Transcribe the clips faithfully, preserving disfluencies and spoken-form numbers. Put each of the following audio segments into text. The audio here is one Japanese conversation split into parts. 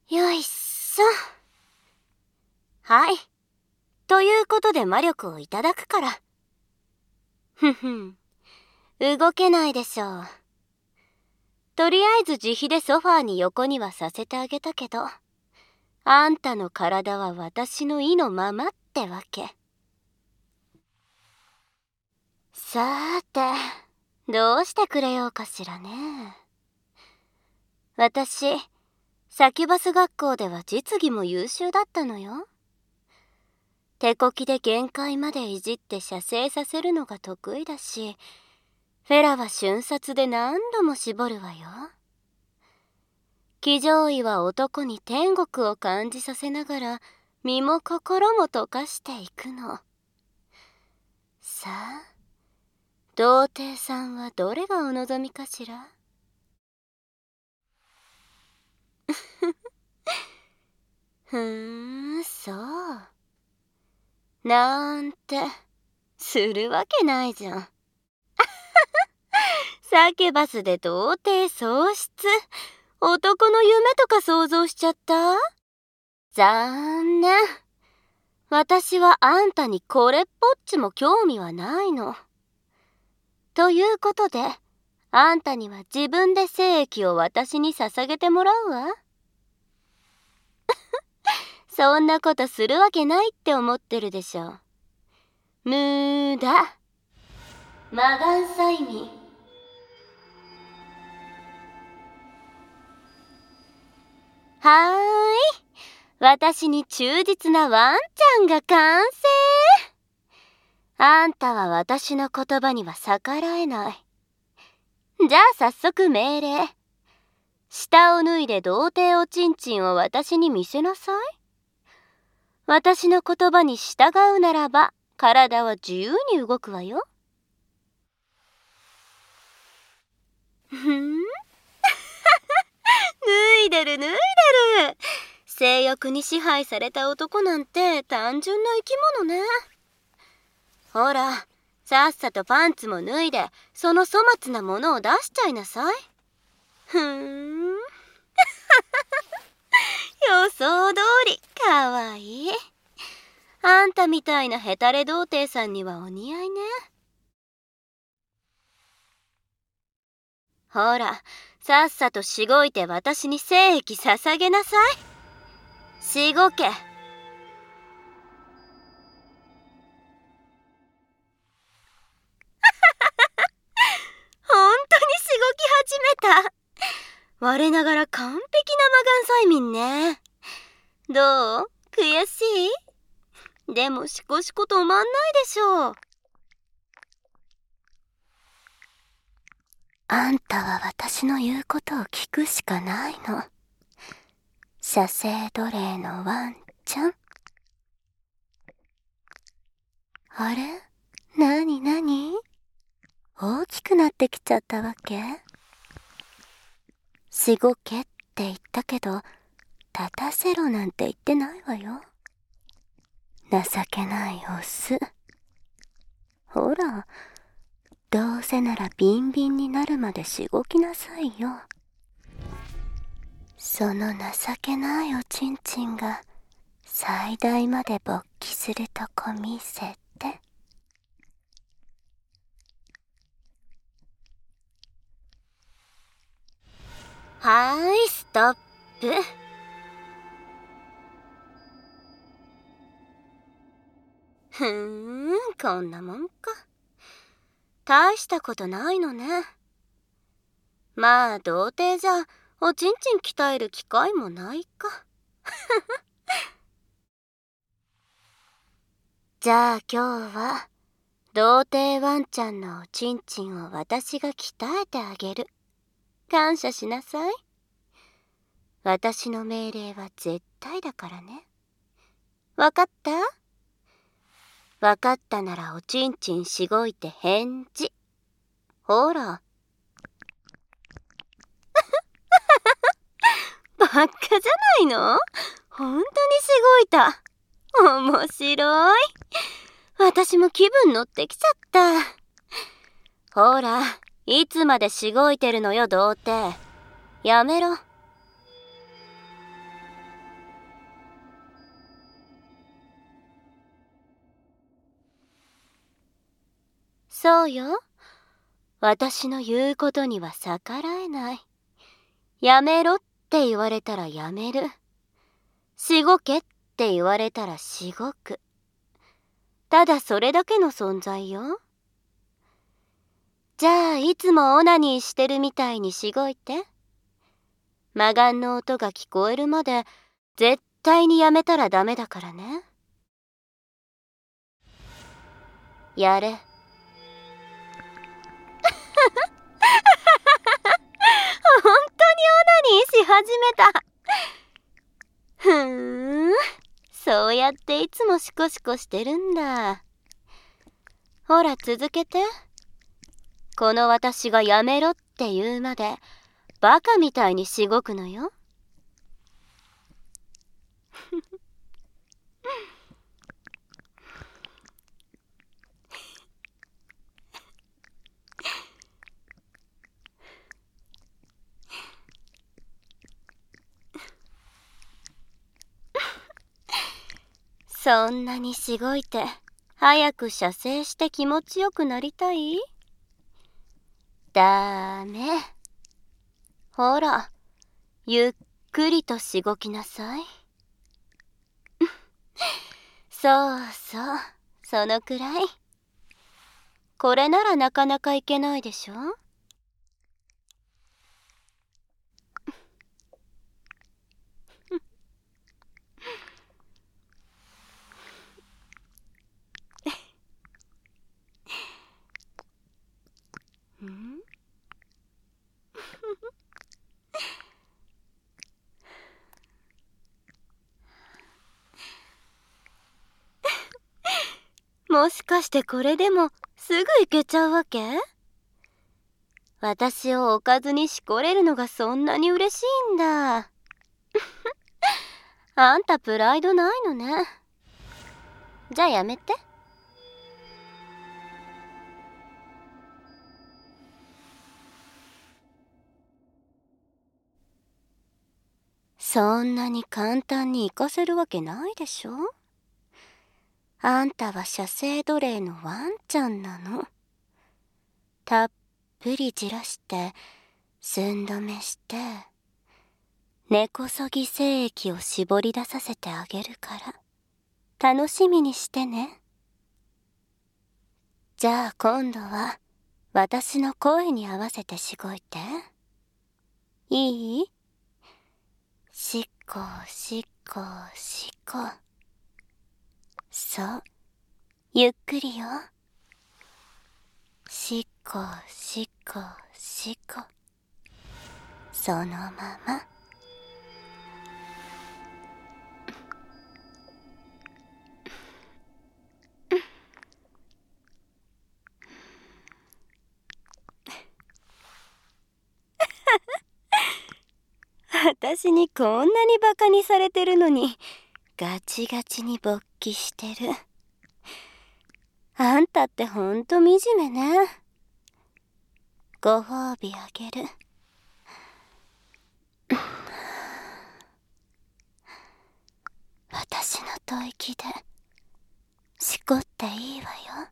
よいしょ。はい。ということで魔力をいただくから。ふんふん。動けないでしょう。とりあえず自費でソファーに横にはさせてあげたけど、あんたの体は私の意のままってわけ。さーて、どうしてくれようかしらね。私、サキュバス学校では実技も優秀だったのよ。手こきで限界までいじって射精させるのが得意だし、フェラは瞬殺で何度も絞るわよ。騎乗位は男に天国を感じさせながら身も心も溶かしていくの。さあ、童貞さんはどれがお望みかしら。ふーん、そう。なんて、するわけないじゃん。サケバスで童貞喪失。男の夢とか想像しちゃった？残念。私はあんたにこれっぽっちも興味はないの。ということで、あんたには自分で精液を私に捧げてもらうわ。そんなことするわけないって思ってるでしょ。無駄。魔眼催眠。はーい。私に忠実なワンちゃんが完成。あんたは私の言葉には逆らえない。じゃあ早速命令。下を脱いで童貞おちんちんを私に見せなさい。私の言葉に従うならば、体は自由に動くわよ。ふん脱いでる脱いでる。性欲に支配された男なんて単純な生き物ね。ほら、さっさとパンツも脱いで、その粗末なものを出しちゃいなさい。ふーん。予想通り、かわいい。あんたみたいなヘタレ童貞さんにはお似合いね。ほら、さっさとしごいて私に精液捧げなさい。しごけ。本当にしごき始めた。我ながら完璧な魔眼催眠ね。どう？悔しい？でもシコシコ止まんないでしょう。あんたは私の言うことを聞くしかないの。射精奴隷のワンちゃん。あれ？なになに？大きくなってきちゃったわけ？しごけって言ったけど、立たせろなんて言ってないわよ。情けないオス。ほら、どうせならビンビンになるまでしごきなさいよ。その情けないおちんちんが最大まで勃起するとこ見せて。はーい、ストップ。ふーん、こんなもんか。大したことないのね。まあ、童貞じゃおちんちん鍛える機会もないか。じゃあ今日は童貞ワンちゃんのおちんちんを私が鍛えてあげる。感謝しなさい。私の命令は絶対だからね。わかった？わかったならおちんちんしごいて返事。ほら。バカじゃないの？本当にしごいた。面白い。私も気分乗ってきちゃった。ほら、いつまでしごいてるのよ、童貞。やめろ。 そうよ。私の言うことには逆らえない。やめろって言われたらやめる。しごけって言われたらしごく。ただそれだけの存在よ。じゃあいつもオナニーしてるみたいにしごいて。魔眼の音が聞こえるまで絶対にやめたらダメだからね。やれ。本当にオナニーし始めた。ふーん、そうやっていつもシコシコしてるんだ。ほら続けて。この私がやめろって言うまでバカみたいにしごくのよ。そんなにしごいて早く射精して気持ちよくなりたい？ダメ。ほら、ゆっくりとしごきなさい。そうそう、そのくらい。これならなかなかいけないでしょ？ん？もしかしてこれでもすぐいけちゃうわけ？私をおかずにしこれるのがそんなに嬉しいんだ。あんたプライドないのね。じゃあやめて。そんなに簡単に行かせるわけないでしょ？あんたは射精奴隷のワンちゃんなの。たっぷりじらして寸止めして根こそぎ精液を絞り出させてあげるから楽しみにしてね。じゃあ今度は私の声に合わせてしごいて。いい？しっこしっこしっこ。そう、ゆっくりよ。しっこしっこしっこ。そのまま。私にこんなにバカにされてるのにガチガチに勃起してる。あんたってほんと惨めね。ご褒美あげる。私の吐息でしこっていいわよ。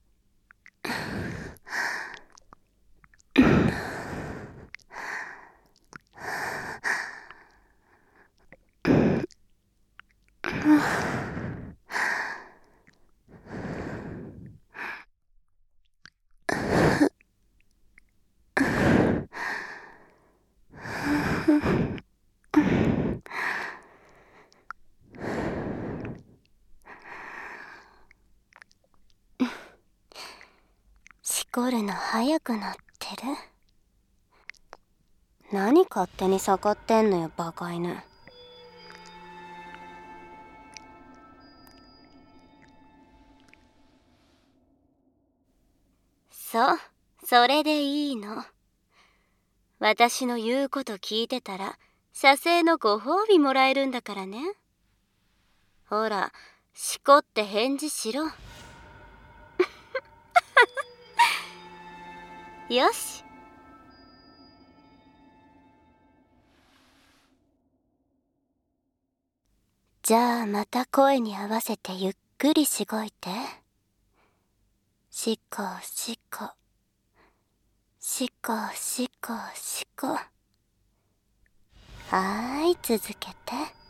しこるの早くなってる。何勝手に盛ってんのよバカ犬。そう、それでいいの。私の言うこと聞いてたら射精のご褒美もらえるんだからね。ほら、しこって返事しろ。よし。じゃあまた声に合わせてゆっくりしごいて。 しこしこしこしこしこ。はーい、続けて。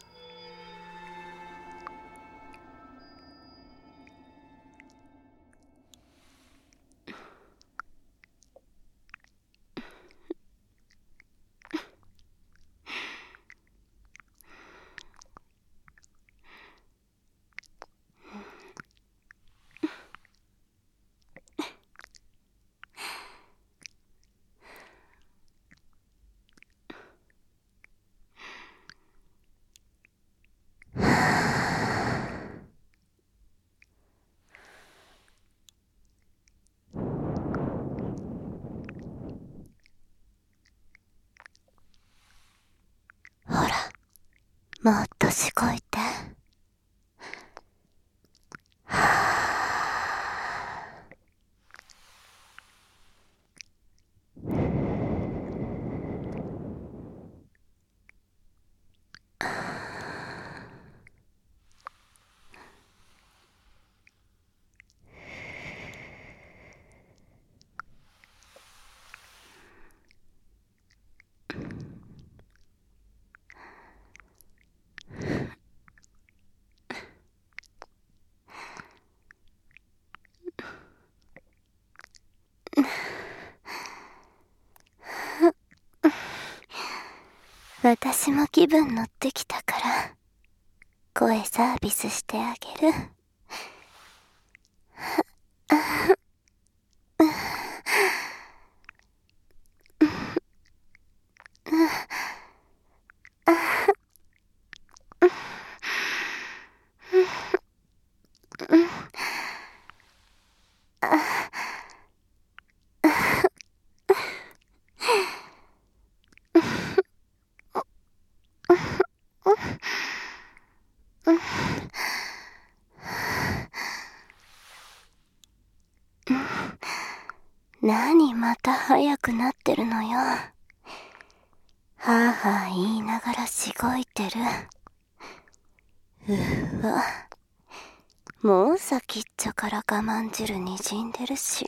ほら、もっとしごいて。私も気分乗ってきたから声サービスしてあげる。何また早くなってるのよ。はあはあ言いながらしごいてる。うわ、もう先っちょから我慢汁にじんでるし。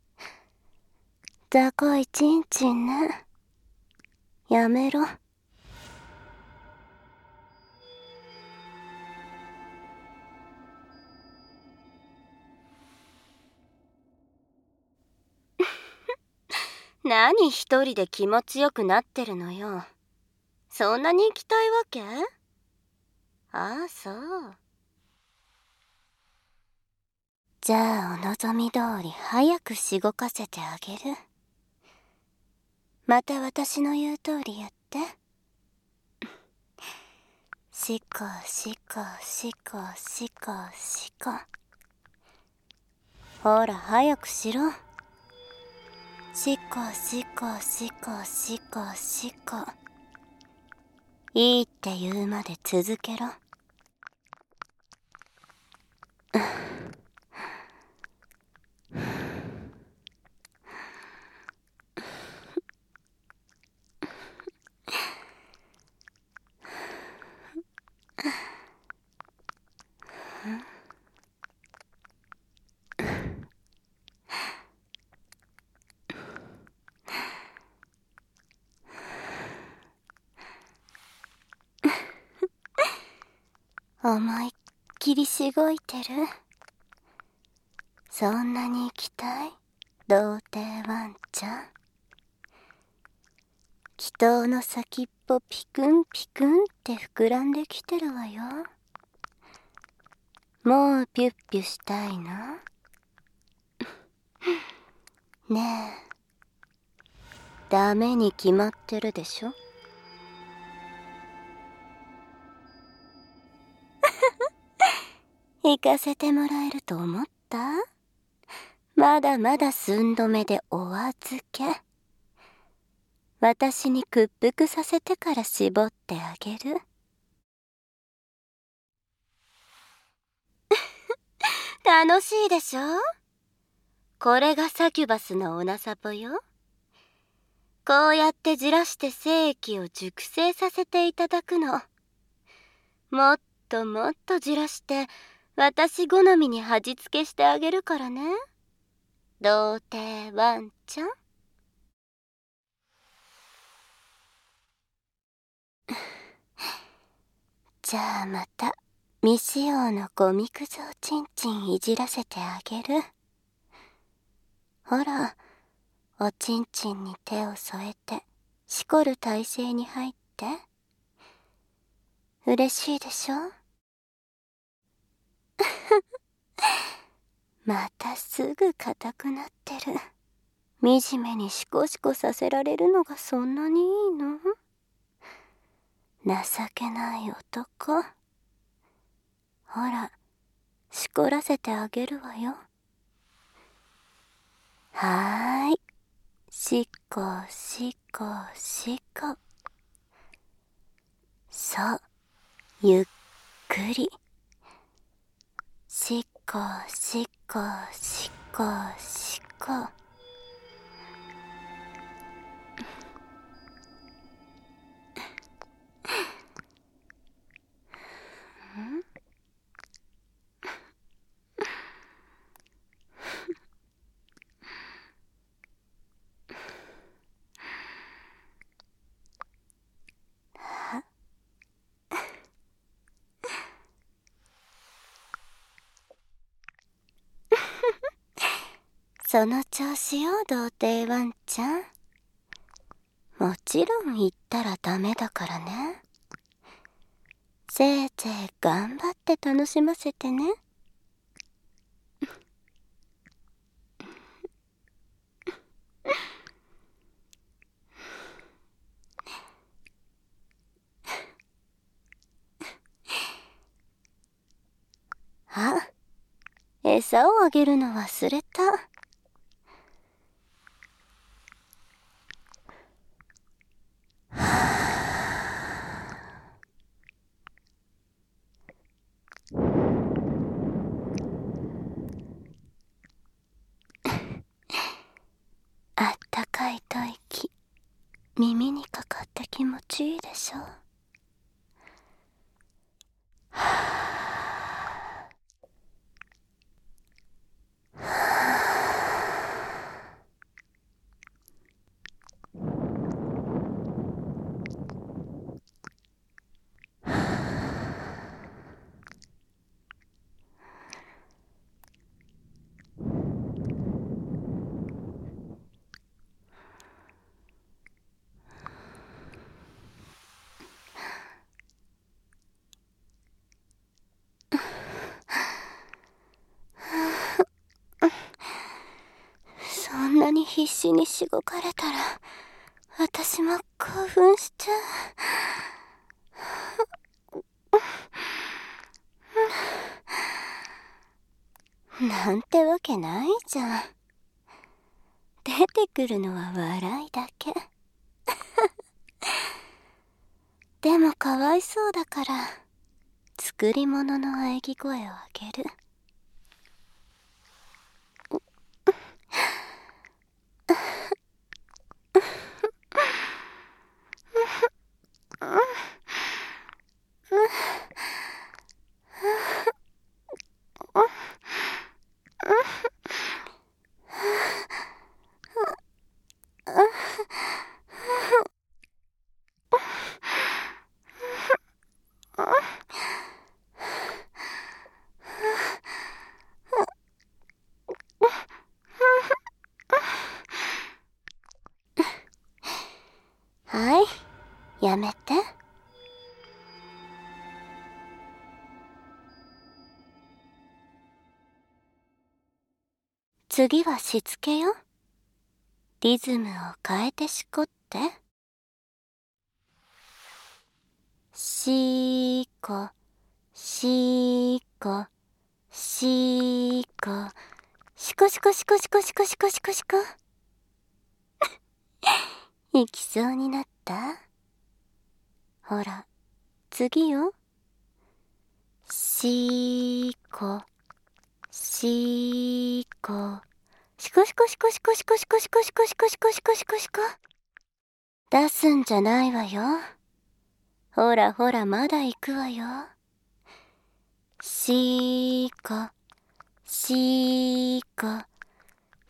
雑魚いちんちんね。やめろ。何一人で気持ちよくなってるのよ。そんなに行きたいわけ？ああ、そう。じゃあお望み通り早くしごかせてあげる。また私の言う通りやって。しこしこしこしこしこ。ほら早くしろ。しこしこしこしこしこ。いいって言うまで続けろ。思いっきりしごいてる。そんなに行きたい？童貞ワンちゃん。祈祷の先っぽピクンピクンって膨らんできてるわよ。もうピュッピュしたいの？ねえ、ダメに決まってるでしょ。行かせてもらえると思った？まだまだ寸止めでお預け。私に屈服させてから絞ってあげる。楽しいでしょ？これがサキュバスのオナサポよ。こうやってじらして精液を熟成させていただくの。もっともっとじらして私好みに味付けしてあげるからね。 童貞ワンちゃん。じゃあまた未使用のゴミくずをちんちんいじらせてあげる。ほら、おちんちんに手を添えてしこる体勢に入って。嬉しいでしょ？またすぐ硬くなってる。惨めにシコシコさせられるのがそんなにいいの？情けない男。ほら、しこらせてあげるわよ。はーい。しこしこしこ。そう、ゆっくり。しこしこしこしこ。その調子よ、童貞ワンちゃん。もちろん言ったらダメだからね。せいぜい頑張って楽しませてね。あ、餌をあげるの忘れた。あったかい吐息、耳にかかって気持ちいいでしょ。そんなに必死にしごかれたら私も興奮しちゃう。なんてわけないじゃん。出てくるのは笑いだけ。でもかわいそうだから作り物の喘ぎ声をあげる。はい、やめて。次はしつけよ。リズムを変えてしこって。しーこ、しーこ、しーこ、しこしこしこしこしこしこしこしこ。行きそうになった？ほら、次よ。しーこ、しーこ、しこしこしこしこしこしこしこしこしこしこしこしこしこ。出すんじゃないわよ。ほらほら、まだ行くわよ。しーこ、しーこ、